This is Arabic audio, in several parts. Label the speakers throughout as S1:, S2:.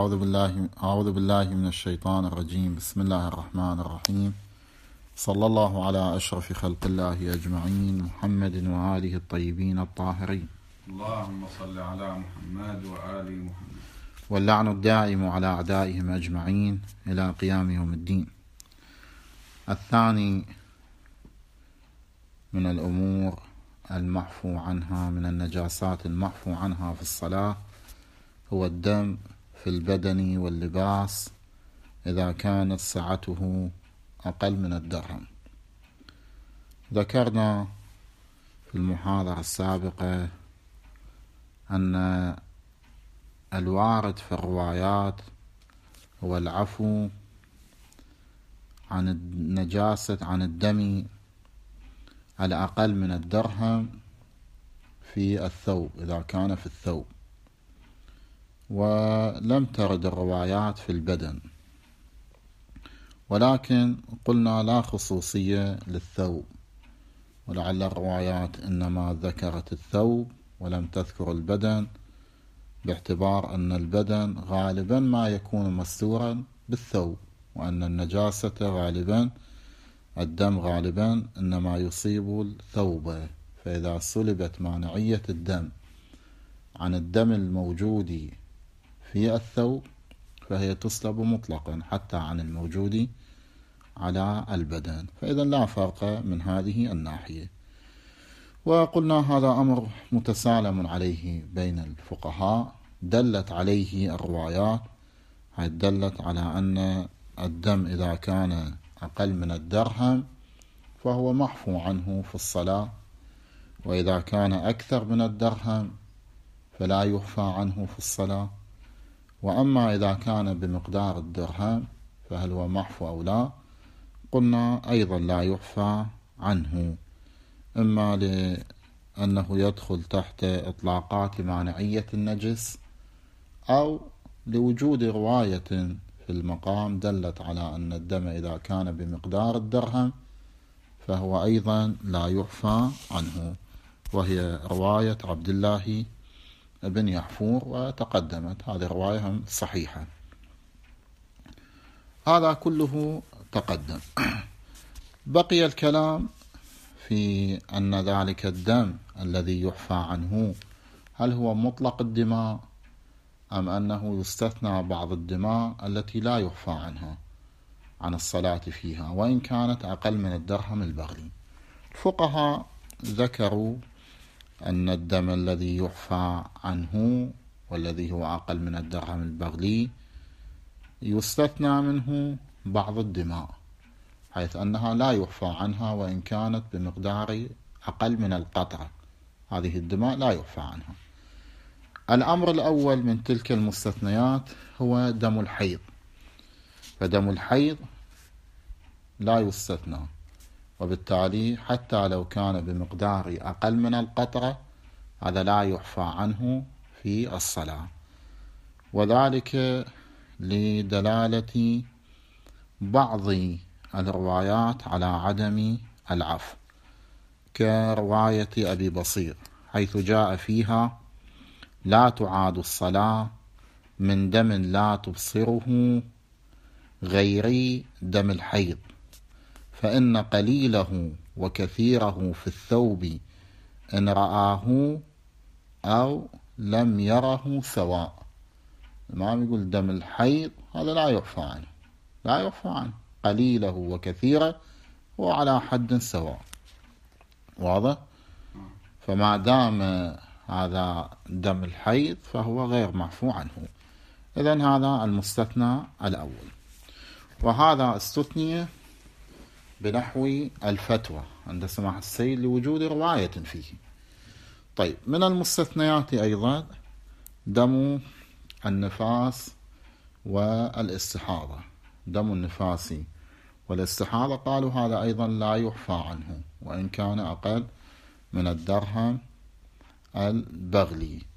S1: أعوذ بالله من الشيطان الرجيم. بسم الله الرحمن الرحيم. صلى الله على أشرف خلق الله أجمعين، محمد وآله الطيبين الطاهرين.
S2: اللهم صل على محمد وآل محمد.
S1: واللعن الدائم على أعدائهم أجمعين إلى قيام يوم الدين. الثاني من الأمور المعفو عنها، من النجاسات المعفو عنها في الصلاة، هو الدم في البدن واللباس إذا كانت سعته أقل من الدرهم. ذكرنا في المحاضرة السابقة أن الوارد في الروايات هو العفو عن النجاسة، عن الدم الأقل من الدرهم في الثوب إذا كان في الثوب، ولم ترد الروايات في البدن، ولكن قلنا لا خصوصية للثوب، ولعل الروايات إنما ذكرت الثوب ولم تذكر البدن، باعتبار أن البدن غالبا ما يكون مستورا بالثوب، وأن النجاسة غالبا، الدم غالبا إنما يصيب الثوب. فإذا سلبت مانعية الدم عن الدم الموجود في الثوب فهي تسلب مطلقا حتى عن الموجود على البدن، فإذا لا فرق من هذه الناحية. وقلنا هذا أمر متسالم عليه بين الفقهاء، دلت عليه الروايات، دلت على أن الدم إذا كان أقل من الدرهم فهو محفو عنه في الصلاة، وإذا كان أكثر من الدرهم فلا يخفى عنه في الصلاة. وأما إذا كان بمقدار الدرهم فهل هو محفو أو لا؟ قلنا أيضا لا يخفى عنه، إما لأنه يدخل تحت إطلاقات مانعية النجس، أو لوجود رواية في المقام دلت على أن الدم إذا كان بمقدار الدرهم فهو أيضا لا يخفى عنه، وهي رواية عبد الله بن يحفور، وتقدمت هذه الرواية صحيحة. هذا كله تقدم. بقي الكلام في أن ذلك الدم الذي يحفى عنه هل هو مطلق الدماء أم أنه يستثنى بعض الدماء التي لا يحفى عنها عن الصلاة فيها وإن كانت أقل من الدرهم البغلي. الفقهاء ذكروا أن الدم الذي يحفى عنه والذي هو أقل من الدرهم البغلي يستثنى منه بعض الدماء، حيث أنها لا يحفى عنها وإن كانت بمقدار أقل من القطرة، هذه الدماء لا يحفى عنها. الأمر الأول من تلك المستثنيات هو دم الحيض، فدم الحيض لا يستثنى، وبالتالي حتى لو كان بمقدار أقل من القطرة هذا لا يحفى عنه في الصلاة، وذلك لدلالة بعض الروايات على عدم العفو، كرواية أبي بصير حيث جاء فيها: لا تعاد الصلاة من دم لا تبصره غير دم الحيض، فإن قليله وكثيره في الثوب إن رآه أو لم يره سواء. الإمام يقول دم الحيض هذا لا يعفى عنه، لا يعفى عنه، قليله وكثيره هو على حد سواء، واضح؟ فما دام هذا دم الحيض فهو غير معفو عنه. إذن هذا المستثنى الأول، وهذا استثني بنحو الفتوى عند سماحة السيد لوجود رواية فيه. طيب، من المستثنيات أيضا دم النفاس والاستحاضة. دم النفاس والاستحاضة قالوا هذا أيضا لا يحفى عنه وإن كان أقل من الدرهم البغلي،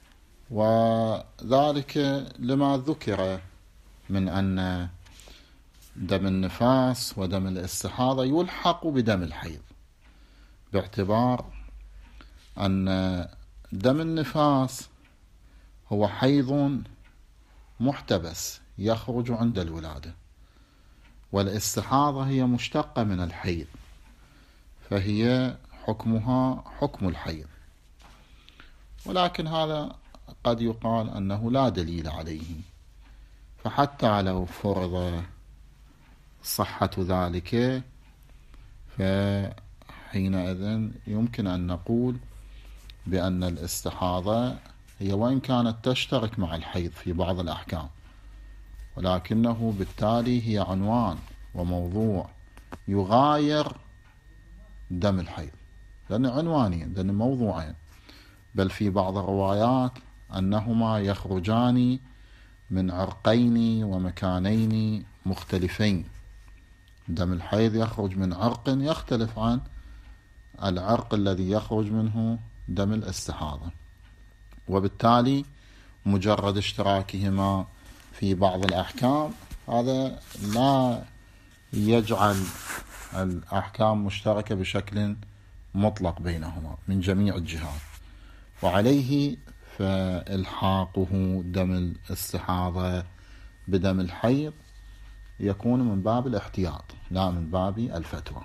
S1: وذلك لما ذكر من أن دم النفاس ودم الاستحاضة يلحق بدم الحيض، باعتبار أن دم النفاس هو حيض محتبس يخرج عند الولادة، والاستحاضة هي مشتقة من الحيض، فهي حكمها حكم الحيض، ولكن هذا قد يقال أنه لا دليل عليه، فحتى لو فرض صحة ذلك فحينئذ يمكن أن نقول بأن الاستحاضة هي وإن كانت تشترك مع الحيض في بعض الأحكام، ولكنه بالتالي هي عنوان وموضوع يغاير دم الحيض، لأن عنوانين، لأن موضوعين، بل في بعض الروايات أنهما يخرجان من عرقين ومكانين مختلفين. دم الحيض يخرج من عرق يختلف عن العرق الذي يخرج منه دم الاستحاضة، وبالتالي مجرد اشتراكهما في بعض الأحكام هذا لا يجعل الأحكام مشتركة بشكل مطلق بينهما من جميع الجهات، وعليه فإلحاقه دم الاستحاضة بدم الحيض يكون من باب الاحتياط لا من باب الفتوى.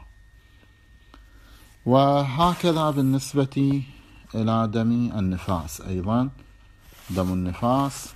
S1: وهكذا بالنسبة إلى دم النفاس أيضا. دم النفاس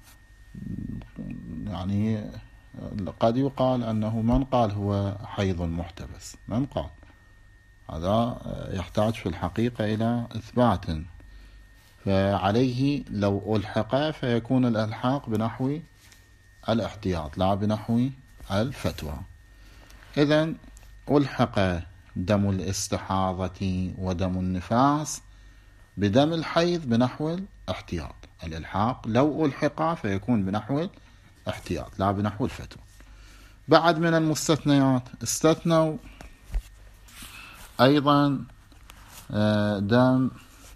S1: يعني قد يقال أنه من قال هو حيض محتبس، من قال هذا يحتاج في الحقيقة إلى إثبات، فعليه لو ألحق فيكون الإلحاق بنحو الاحتياط لا بنحو الفتوى. إذن ألحق دم الاستحاضة ودم النفاس بدم الحيض بنحو الاحتياط، الإلحاق لو ألحق فيكون بنحو الاحتياط لا بنحو الفتوى. بعد من المستثنيات استثنوا أيضا دم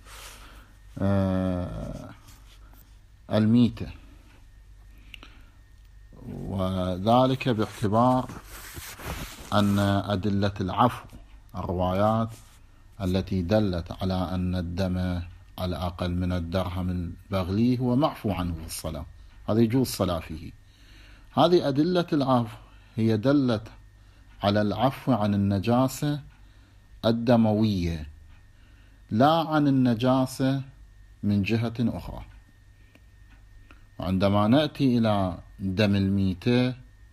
S1: الميتة، وذلك باعتبار أن أدلة العفو، الروايات التي دلت على أن الدم على أقل من الدرهم البغلي هو معفو عنه في الصلاة، هذا يجوز الصلاة فيه. هذه أدلة العفو هي دلت على العفو عن النجاسة الدموية لا عن النجاسة من جهة أخرى. وعندما نأتي إلى دم الميتة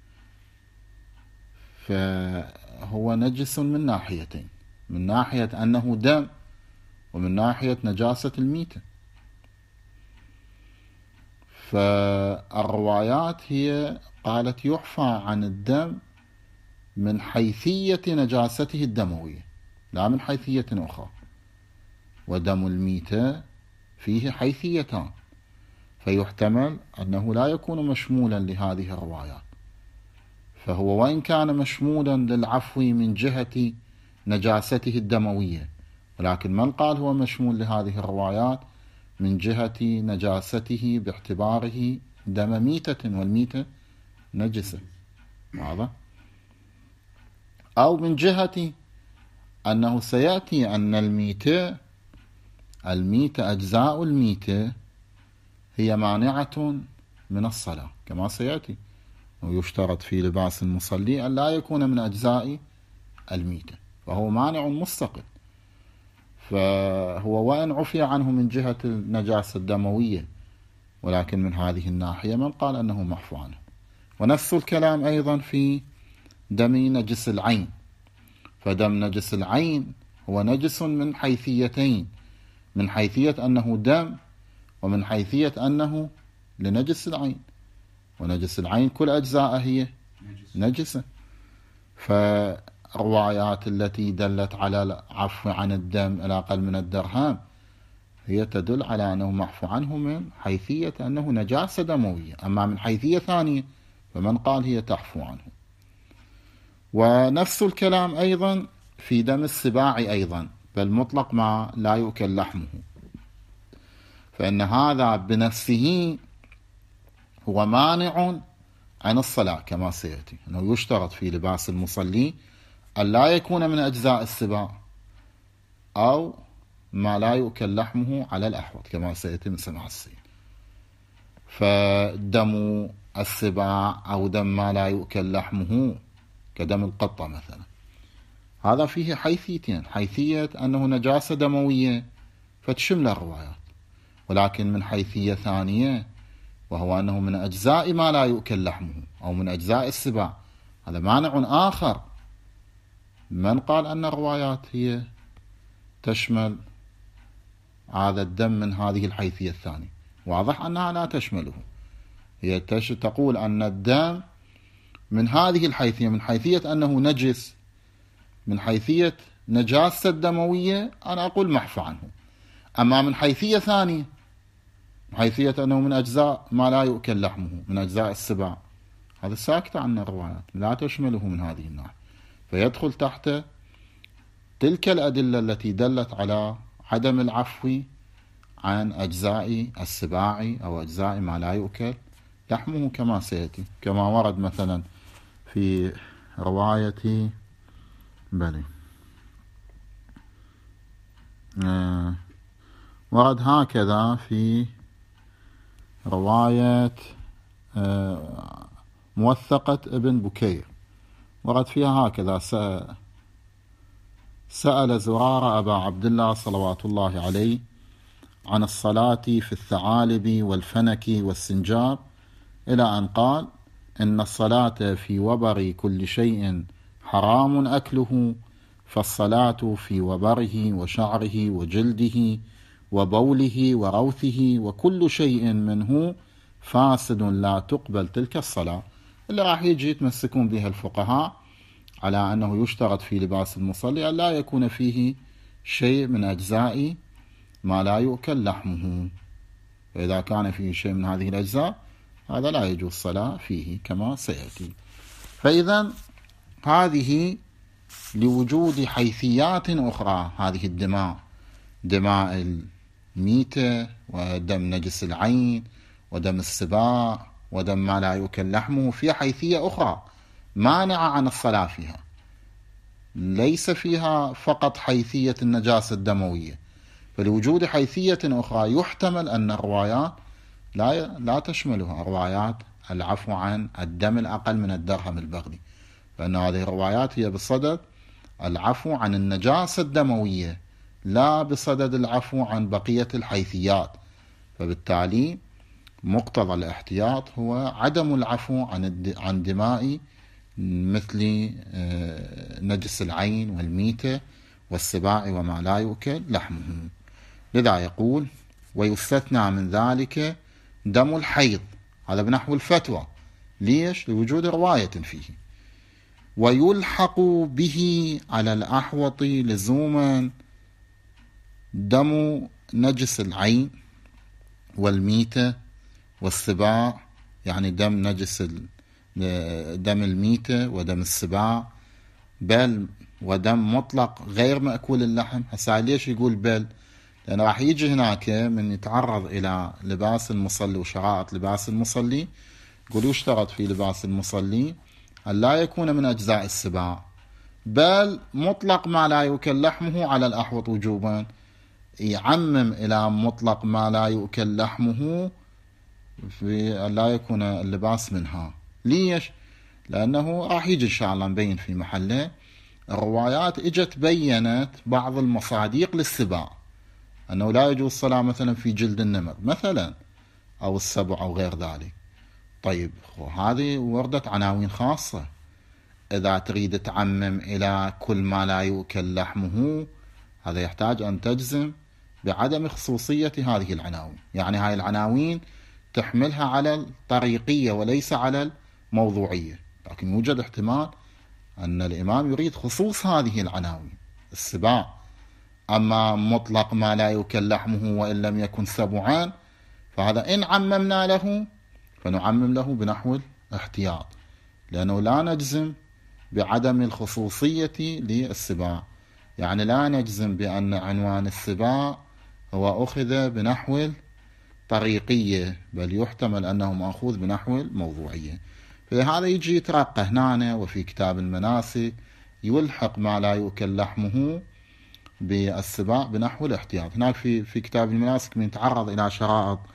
S1: فهو نجس من ناحيتين، من ناحية أنه دم ومن ناحية نجاسة الميتة. فالروايات هي قالت يعفى عن الدم من حيثية نجاسته الدموية لا من حيثية أخرى، ودم الميتة فيه حيثيتان، فيحتمل أنه لا يكون مشمولا لهذه الروايات، فهو وإن كان مشمولا للعفو من جهة نجاسته الدموية، ولكن من قال هو مشمول لهذه الروايات من جهة نجاسته باعتباره دم ميتة والميتة نجسة، واضح؟ أو من جهة أنه سيأتي أن الميتة أجزاء الميتة هي مانعة من الصلاة كما سيأتي، ويشترط في لباس المصلي أن لا يكون من أجزاء الميتة، فهو مانع مستقل، فهو وإن عفي عنه من جهة النجاسة الدموية ولكن من هذه الناحية من قال أنه معفو عنه. ونفس الكلام أيضا في دم نجس العين، فدم نجس العين هو نجس من حيثيتين، من حيثية أنه دم ومن حيثية أنه لنجس العين، ونجس العين كل أجزاء هي نجسة. فالروايات التي دلت على العفو عن الدم إلى أقل من الدرهم هي تدل على أنه معفو عنه من حيثية أنه نجاسة دموية، أما من حيثية ثانية فمن قال هي تعفو عنه. ونفس الكلام أيضا في دم السباع أيضا، بل مطلق ما لا يؤكل لحمه، فإن هذا بنفسه هو مانع عن الصلاة كما سيأتي، أنه يشترط في لباس المصلي أن لا يكون من أجزاء السباع أو ما لا يؤكل لحمه على الأحوط كما سيأتي من سماع السين. فدم السباع أو دم ما لا يؤكل لحمه كدم القطة مثلا، هذا فيه حيثيتين: حيثية أنه نجاسة دموية فتشمل الروايات، ولكن من حيثية ثانية وهو أنه من أجزاء ما لا يؤكل لحمه أو من أجزاء السباع، هذا مانع آخر. من قال أن الروايات هي تشمل هذا الدم من هذه الحيثية الثانية؟ واضح أنها لا تشمله. هي تقول أن الدم من هذه الحيثية، من حيثية أنه نجس، من حيثية نجاسة الدموية، أنا أقول محفى عنه. أما من حيثية ثانية، حيثية أنه من أجزاء ما لا يؤكل لحمه، من أجزاء السباع، هذا ساكت عن الروايات، لا تشمله من هذه الناحية، فيدخل تحت تلك الأدلة التي دلت على عدم العفو عن أجزاء السباع أو أجزاء ما لا يؤكل لحمه، كما سيأتي، كما ورد مثلا في رواية ورد هكذا في رواية موثقة ابن بكير، ورد فيها هكذا: سأل زرارة أبا عبد الله صلوات الله عليه عن الصلاة في الثعالب والفنك والسنجاب، إلى أن قال: إن الصلاة في وبر كل شيء حرام أكله، فالصلاة في وبره وشعره وجلده وبوله وروثه وكل شيء منه فاسد لا تقبل تلك الصلاة. اللي راح يجي يتمسكون بها الفقهاء على أنه يشترط في لباس المصلي أن لا يكون فيه شيء من أجزاء ما لا يؤكل لحمه، فإذا كان فيه شيء من هذه الأجزاء هذا لا يجوز الصلاة فيه كما سيأتي. فإذا هذه لوجود حيثيات أخرى، هذه الدماء، دماء الميتة ودم نجس العين ودم السباع ودم ما لا يؤكل لحمه، في حيثية أخرى مانعة عن الصلاة فيها، ليس فيها فقط حيثية النجاسة الدموية، فلوجود حيثية أخرى يحتمل أن الروايات لا تشملها، روايات العفو عن الدم الأقل من الدرهم البغلي، فإن هذه الروايات هي بصدد العفو عن النجاسة الدموية لا بصدد العفو عن بقية الحيثيات، فبالتالي مقتضى الاحتياط هو عدم العفو عن دماء مثل نجس العين والميتة والسباع وما لا يؤكل لحمه. لذا يقول: ويستثنى من ذلك دم الحيض، هذا بنحو الفتوى. ليش؟ لوجود رواية فيه. ويلحق به على الأحوط لزوما دم نجس العين والميتة والسباع، يعني دم الميتة ودم السباع، بل ودم مطلق غير مأكول اللحم. هسا ليش يقول بل؟ لأن راح يجي هناك من يتعرض إلى لباس المصلي وشرائط لباس المصلي، يقول يشترط في لباس المصلي أن لا يكون من أجزاء السباع، بل مطلق ما لا يؤكل لحمه على الأحوط وجوبا، يعمم إلى مطلق ما لا يؤكل لحمه في أن لا يكون اللباس منها. ليش؟ لأنه راح يجي إن شاء الله نبين في محله. الروايات اجت بينت بعض المصاديق للسباع، أنه لا يجوز الصلاة مثلا في جلد النمر مثلا أو السبع أو غير ذلك. طيب هذه وردت عناوين خاصة، إذا تريد تعمم إلى كل ما لا يؤكل لحمه هذا يحتاج أن تجزم بعدم خصوصية هذه العناوين، يعني هاي العناوين تحملها على الطريقية وليس على الموضوعية، لكن يوجد احتمال أن الإمام يريد خصوص هذه العناوين السباع. أما مطلق ما لا يؤكل لحمه وإن لم يكن سبعان، فهذا إن عممنا له فنعمم له بنحو الاحتياط، لأنه لا نجزم بعدم الخصوصية للسباع، يعني لا نجزم بأن عنوان السباع هو أخذ بنحو الطريقية، بل يحتمل أنه مأخوذ بنحو الموضوعية. فهذا يجي يترقى هنا وفي كتاب المناسك يلحق ما لا يؤكل لحمه بالسباع بنحو الاحتياط. هناك في كتاب المناسك من يتعرض إلى شرائط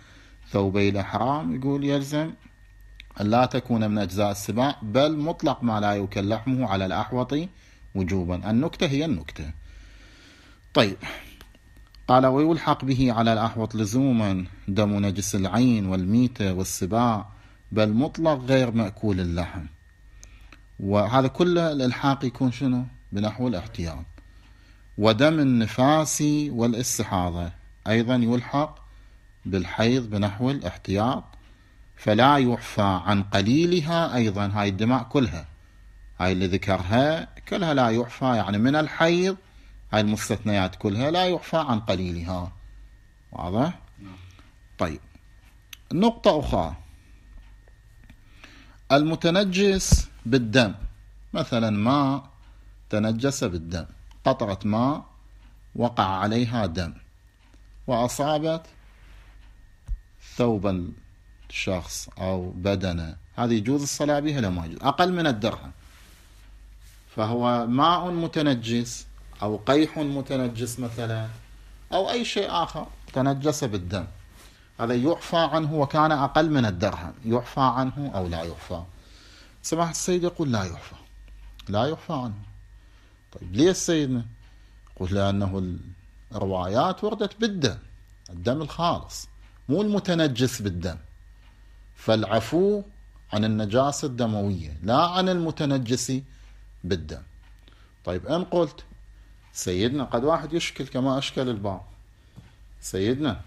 S1: ثوبي الإحرام يقول يلزم أن لا تكون من أجزاء السباع، بل مطلق ما لا يوكل لحمه على الأحوط وجوبا. النكتة هي النكتة. طيب، قال ويلحق به على الأحوط لزوما دم نجس العين والميتة والسباع، بل مطلق غير مأكول اللحم. وهذا كله الإلحاق يكون شنو؟ بنحو الاحتياط. ودم النفاس والاستحاضة أيضا يلحق بالحيض بنحو الاحتياط، فلا يعفى عن قليلها أيضا. هاي الدماء كلها، هاي اللي ذكرها كلها لا يعفى، يعني من الحيض هاي المستثنيات كلها لا يعفى عن قليلها. واضح؟ طيب، نقطة أخرى، المتنجس بالدم، مثلا ماء تنجس بالدم، قطرة ماء وقع عليها دم وأصابت ثوب الشخص أو بدنه، هذه يجوز الصلاة بها لما يجوز؟ أقل من الدرهم. فهو ماء متنجس أو قيح متنجس مثلا، أو أي شيء آخر تنجس بالدم، هذا يعفى عنه وكان أقل من الدرهم، يعفى عنه أو لا يعفى؟ سماحة السيد يقول لا يعفى، لا يعفى عنه. طيب ليه سيدنا؟ يقول لأنه الروايات وردت بالدم، الدم الخالص، مو المتنجس بالدم، فالعفو عن النجاسة الدموية لا عن المتنجس بالدم. طيب إن قلت سيدنا قد واحد يشكل كما أشكل البعض، سيدنا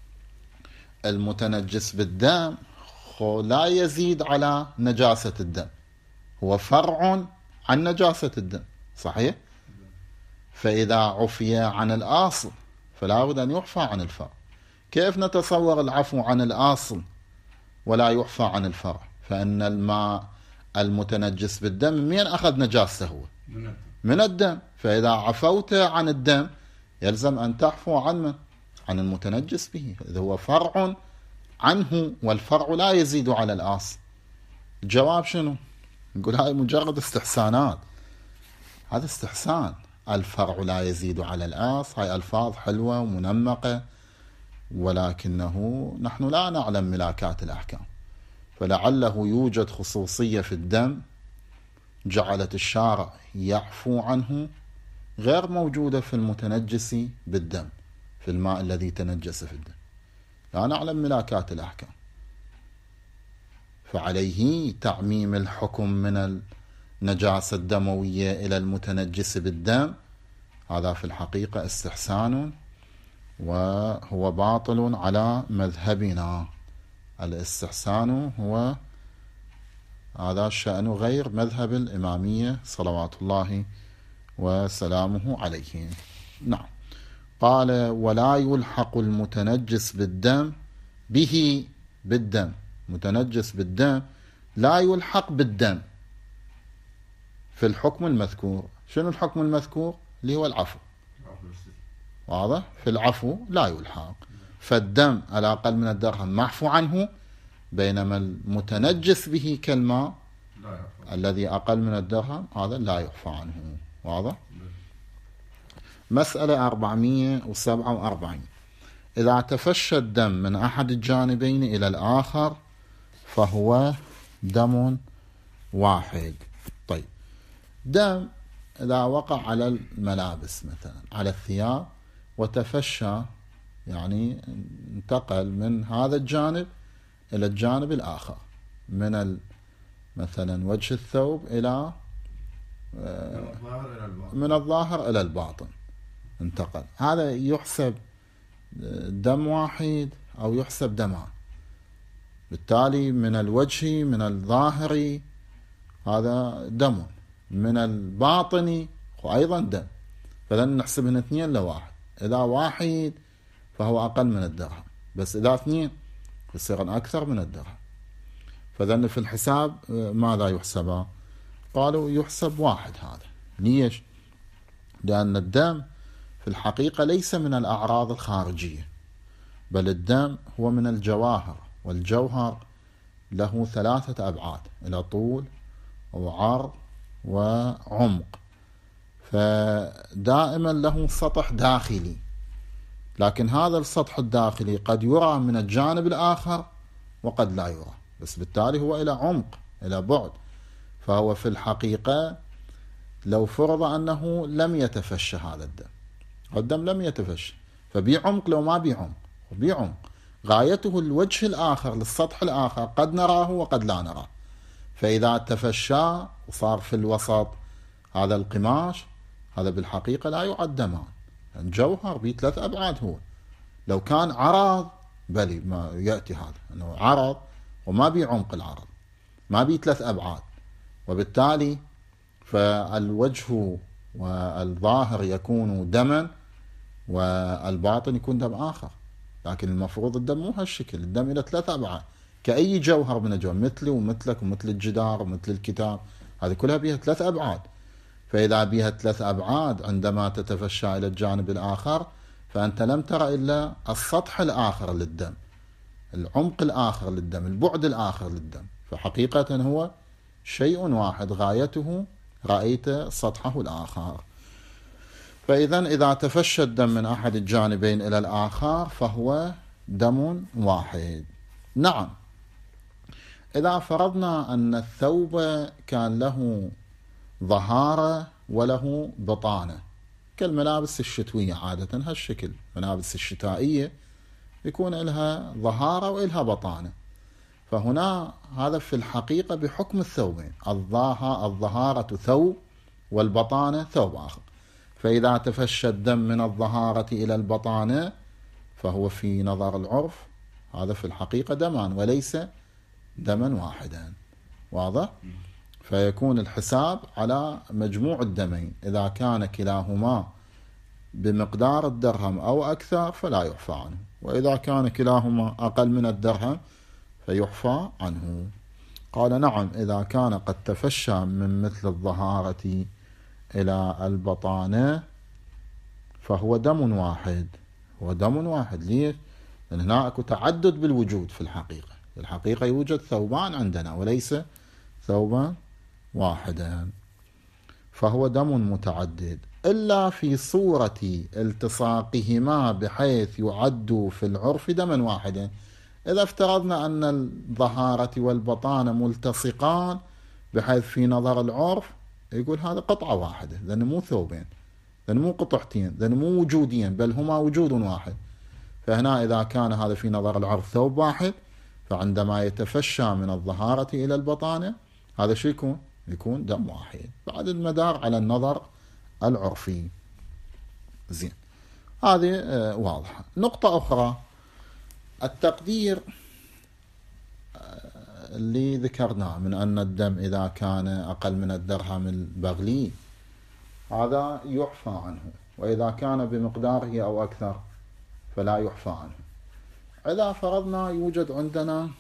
S1: المتنجس بالدم لا يزيد على نجاسة الدم، هو فرع عن نجاسة الدم، صحيح؟ فإذا عفي عن الأصل فلا بد أن يعفى عن الفرع. كيف نتصور العفو عن الأصل ولا يعفى عن الفرع؟ فإن الماء المتنجس بالدم من أخذ نجاسته؟ هو من الدم. فإذا عفوت عن الدم يلزم أن تعفو عن من؟ عن المتنجس به، إذا هو فرع عنه، والفرع لا يزيد على الأصل. الجواب شنو؟ نقول هاي مجرد استحسانات، هذا استحسان. الفرع لا يزيد على الأصل، هاي ألفاظ حلوة ومنمقة، ولكنه نحن لا نعلم ملاكات الأحكام، فلعله يوجد خصوصية في الدم جعلت الشارع يعفو عنه غير موجودة في المتنجس بالدم، في الماء الذي تنجس في الدم، لا نعلم ملاكات الأحكام، فعليه تعميم الحكم من النجاسة الدموية إلى المتنجس بالدم، هذا في الحقيقة استحسان وهو باطل على مذهبنا. الاستحسان هو هذا الشأن غير مذهب الإمامية صلوات الله وسلامه عليه. نعم. قال ولا يلحق المتنجس بالدم به، بالدم، متنجس بالدم لا يلحق بالدم في الحكم المذكور. شنو الحكم المذكور؟ اللي هو العفو، واضح؟ في العفو لا يلحق، فالدم على أقل من الدرهم معفو عنه، بينما المتنجس به كالماء الذي أقل من الدرهم هذا لا يعفى عنه. واضح؟ مسألة 447، إذا تفشى الدم من أحد الجانبين إلى الآخر فهو دم واحد. طيب، دم إذا وقع على الملابس مثلا، على الثياب، وتفشى، يعني انتقل من هذا الجانب إلى الجانب الآخر، من مثلا وجه الثوب إلى من الظاهر إلى الباطن، انتقل، هذا يحسب دم واحد أو يحسب دمان؟ بالتالي من الوجه من الظاهري هذا دم، من الباطني وأيضا دم، فلن نحسبهن اثنين لواحد. إذا واحد فهو أقل من الدرهم، بس إذا اثنين يصير أكثر من الدرهم. فذن في الحساب ماذا يحسبا؟ قالوا يحسب واحد. هذا ليش؟ لأن الدم في الحقيقة ليس من الأعراض الخارجية، بل الدم هو من الجواهر، والجوهر له 3 أبعاد، إلى طول وعرض وعمق، فدائما له سطح داخلي لكن هذا السطح الداخلي قد يرى من الجانب الآخر وقد لا يرى، بس بالتالي هو إلى عمق، إلى بعد. فهو في الحقيقة لو فرض أنه لم يتفشى هذا الدم لم يتفشى، فبيعمق لو ما بيعمق، بيعمق غايته الوجه الآخر للسطح الآخر قد نراه وقد لا نراه. فإذا تفشى وصار في الوسط هذا القماش، هذا بالحقيقة لا يعد دمان، الجوهر ب3 أبعاد. هو لو كان عرض بلي ما يأتي هذا أنه عرض وما بعمق، العرض ما ب3 أبعاد، وبالتالي فالوجه والظاهر يكون دما والباطن يكون دم آخر. لكن المفروض الدم مو هالشكل، الدم إلى 3 أبعاد كأي جوهر من الجوهر، مثلي ومثلك ومثل الجدار ومثل الكتاب، هذه كلها بها 3 أبعاد. فإذا بها 3 أبعاد عندما تتفشى إلى الجانب الآخر فأنت لم ترى إلا السطح الآخر للدم، العمق الآخر للدم، البعد الآخر للدم. فحقيقة هو شيء واحد، غايته رأيت سطحه الآخر. فإذا إذا تفشى الدم من أحد الجانبين إلى الآخر فهو دم واحد. نعم، إذا فرضنا أن الثوب كان له ظهارة وله بطانة كالملابس الشتوية عادة، هالشكل ملابس الشتائية يكون لها ظهارة وإلها بطانة، فهنا هذا في الحقيقة بحكم الثوبين، الظهارة ثوب والبطانة ثوب آخر. فإذا تفشى الدم من الظهارة إلى البطانة فهو في نظر العرف هذا في الحقيقة دمان وليس دما واحدا. واضح؟ فيكون الحساب على مجموع الدمين، إذا كان كلاهما بمقدار الدرهم أو أكثر فلا يعفى عنه، وإذا كان كلاهما أقل من الدرهم فيعفى عنه. قال نعم، إذا كان قد تفشى من مثل الظهارة إلى البطانة فهو دم واحد، هو دم واحد. ليش؟ لأن هناك تعدد بالوجود في الحقيقة، في الحقيقة يوجد ثوبان عندنا وليس ثوبا واحدا، فهو دم متعدد، إلا في صورة التصاقهما بحيث يعد في العرف دما واحدا. إذا افترضنا أن الظهارة والبطانة ملتصقان بحيث في نظر العرف يقول هذا قطعة واحدة، لأنه مو ثوبين، لأنه مو قطعتين، لأنه مو وجودين، بل هما وجود واحد. فهنا إذا كان هذا في نظر العرف ثوب واحد، فعندما يتفشى من الظهارة إلى البطانة هذا شو يكون؟ يكون دم واحد، بعد المدار على النظر العرفي. زين، هذه واضحة. نقطة أخرى، التقدير اللي ذكرناه من أن الدم إذا كان أقل من الدرهم البغلي هذا يعفى عنه، وإذا كان بمقداره أو أكثر فلا يعفى عنه. إذا فرضنا يوجد عندنا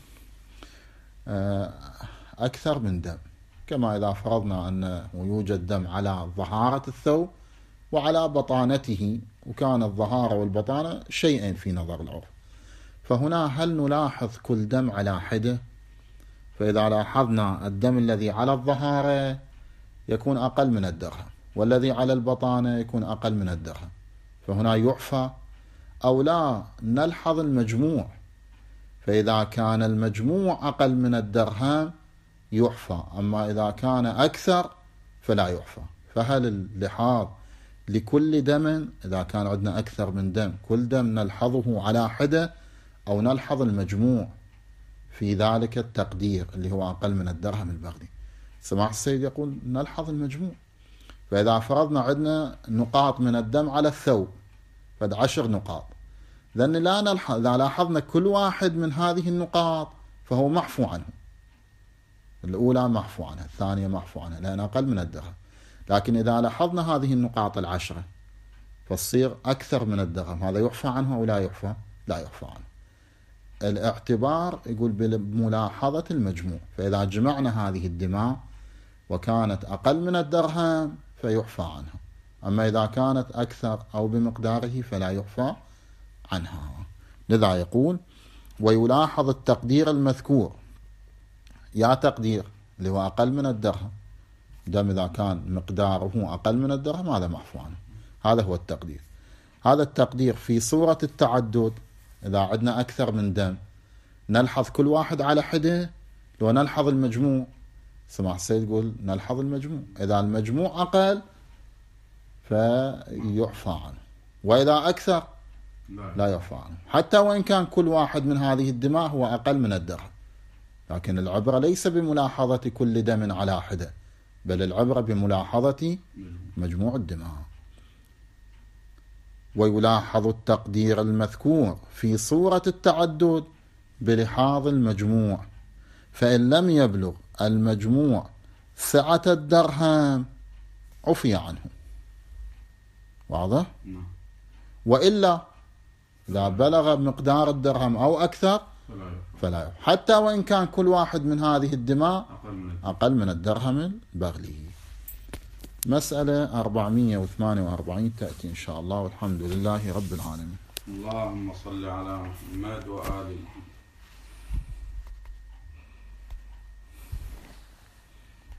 S1: أكثر من دم، كما إذا فرضنا أنه يوجد دم على ظهارة الثوب وعلى بطانته، وكان الظهارة والبطانة شيئين في نظر العرف، فهنا هل نلاحظ كل دم على حدة؟ فإذا لاحظنا الدم الذي على الظهارة يكون أقل من الدرهم، والذي على البطانة يكون أقل من الدرهم، فهنا يعفى أو لا نلحظ المجموع؟ فإذا كان المجموع أقل من الدرهم يعفى، أما إذا كان أكثر فلا يعفى. فهل اللحاظ لكل دم إذا كان عندنا أكثر من دم كل دم نلحظه على حدة، أو نلحظ المجموع في ذلك التقدير اللي هو أقل من الدرهم البغلي؟ سماحة السيد يقول نلحظ المجموع. فإذا فرضنا عندنا نقاط من الدم على الثوب فد 10 نقاط، لأن لا نلحظ، إذا لاحظنا كل واحد من هذه النقاط فهو محفو عنه، الأولى محفو عنها، الثانية محفو عنها لأن أقل من الدرهم. لكن إذا لاحظنا هذه النقاط 10 فتصير أكثر من الدرهم، هذا يعفى عنه أو لا يعفى؟ لا يعفى عنه. الاعتبار يقول بملاحظة المجموع، فإذا جمعنا هذه الدماء وكانت أقل من الدرهم فيعفى عنها، أما إذا كانت أكثر أو بمقداره فلا يعفى عنها. لذا يقول ويلاحظ التقدير المذكور، يا تقدير اللي هو أقل من الدرهم، دم إذا كان مقداره أقل من الدرهم هذا محفو عنه، هذا هو التقدير. هذا التقدير في صورة التعدد. إذا عندنا أكثر من دم نلحظ كل واحد على حده لو نلحظ المجموع؟ سماحة السيد يقول نلحظ المجموع. إذا المجموع أقل فيعفى عنه، وإذا أكثر لا يعفى عنه، حتى وإن كان كل واحد من هذه الدماء هو أقل من الدرهم. لكن العبرة ليس بملاحظة كل دم على حدة، بل العبرة بملاحظة مجموع الدماء. ويلاحظ التقدير المذكور في صورة التعدد بلحاظ المجموع، فإن لم يبلغ المجموع سعة الدرهم عفي عنه. واضح؟ وإلا إذا بلغ مقدار الدرهم أو أكثر فلا يعفى، حتى وإن كان كل واحد من هذه الدماء أقل من الدرهم البغلي. مسألة 448 تأتي إن شاء الله، والحمد لله رب العالمين.
S2: اللهم صل على محمد وآل محمد.